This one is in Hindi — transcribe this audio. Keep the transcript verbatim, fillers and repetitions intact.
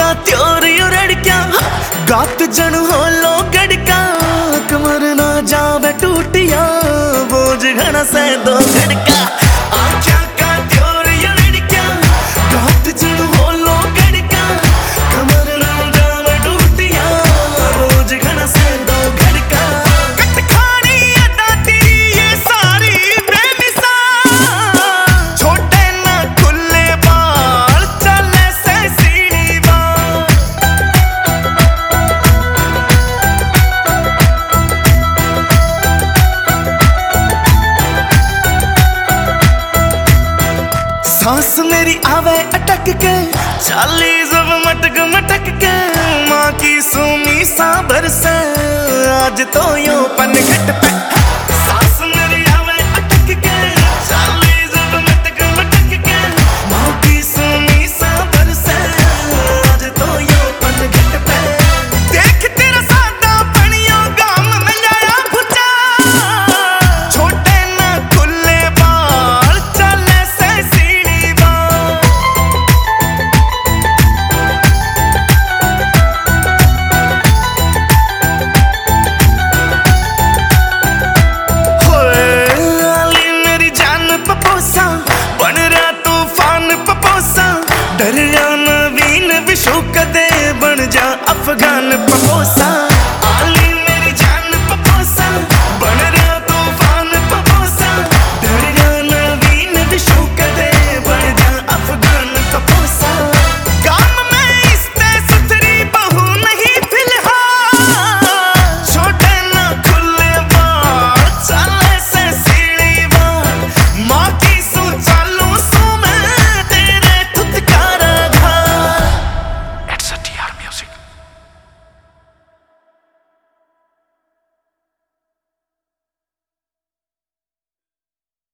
त्योर यू रड़क्या गात जन हो लो गड़का कमर ना जावे टूटिया बोझ घना से दो गड़का आँखों का त्योर यू रड़क्या गात जन हो लो गड़का कमर ना जावे टूटिया बोझ घना से दो गड़का कट खानी अदा तेरी ये सारी बेमिसाल छोटे ना खुले बाल चले से सीढ़ी बाल सांस मेरी आवे अटक के चाली जब मटक मटक के माँ की सूमी सा बरसे आज तो यो पनघट पे